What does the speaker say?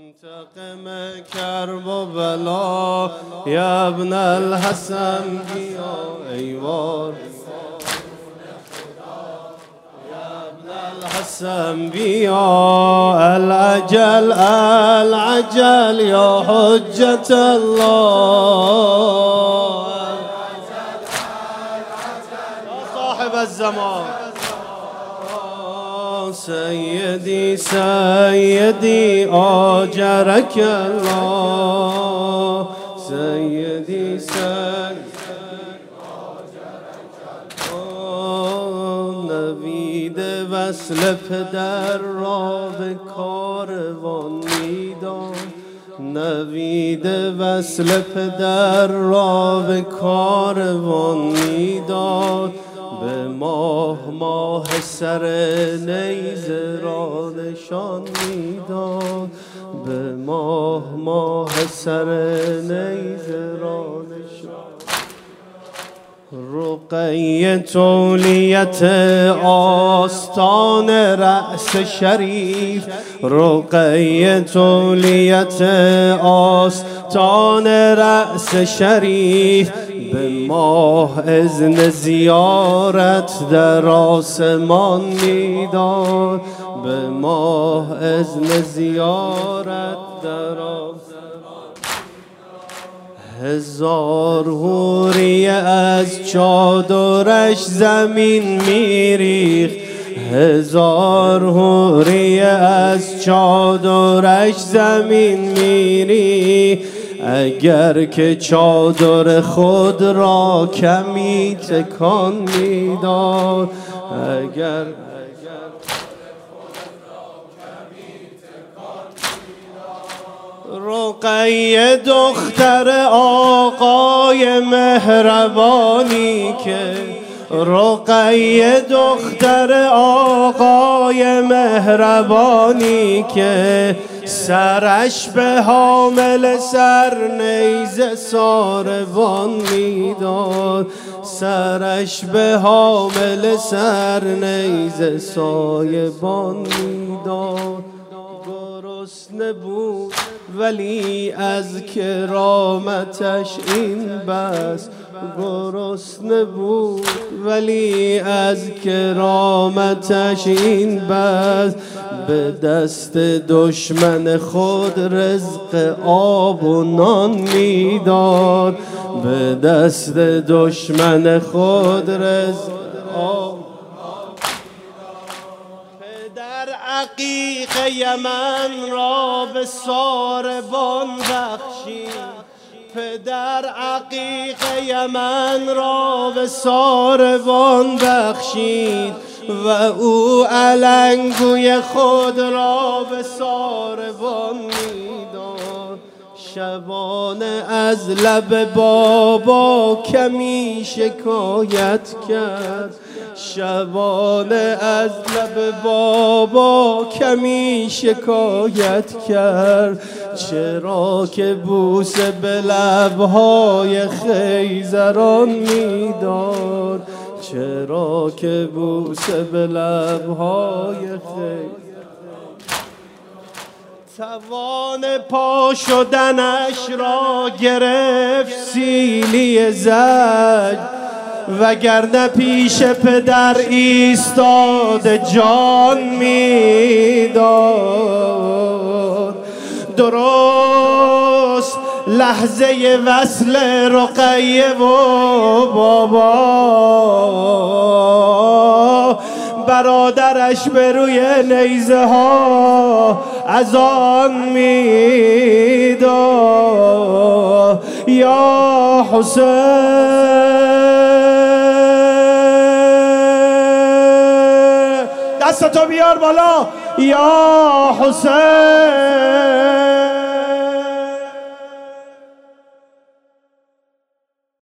منتقم کرب و بلا یا ابن الحسن بیا ایوار الحسن بیا العجل العجل یا حجت الله یا صاحب الزمان سیدی سیدی آجرک الله سیدی سیدی نوید وصل پدر را به کاروان میداد نوید وصل پدر را به کاروان میداد به ماه سر نیزه را نشان میداد به ماه سر نیزه را نشان رقیه تولیت آستان رأس شریف رقیه تولیت آستان رأس شریف به ماه اذن زیارت در آسمان میداد به ماه اذن زیارت در آسمان هزار حوریه از چادرش زمین میریخت هزار حوریه از چادرش زمین میریخت اگر که چادر خود را کمی تکان میداد اگر رقیه دختر آقای مهربانی که رقیه دختر آقای مهربانی که سرش به حامل سر نیزه ساربان میداد سرش به حامل سر نیزه سایبان میداد گرسنه بود ولی از کرامتش این بس گرسنه بود ولی از کرامتش این بس به دست دشمن خود رزق آب و نان میداد به دست دشمن خود رزق آب عقیق یمن را به ساربان بخشید پدر عقیق یمن را به ساربان بخشید و او علنگوی خود را به ساربان میداد شبانه از لب بابا کمی شکایت کرد شبانه از لب بابا کمی شکایت کرد چرا که بوسه به لبهای خیزران میداد چرا که بوسه به لبهای خیزران توان پا شدنش را گرفت سیلی زج وگرنه پیش پدر ایستاده جان میداد درست لحظه وصل رقیه و بابا برادرش به روی نیزه ها از آن میداد یا حسین دستتو بیار بالا یا حسین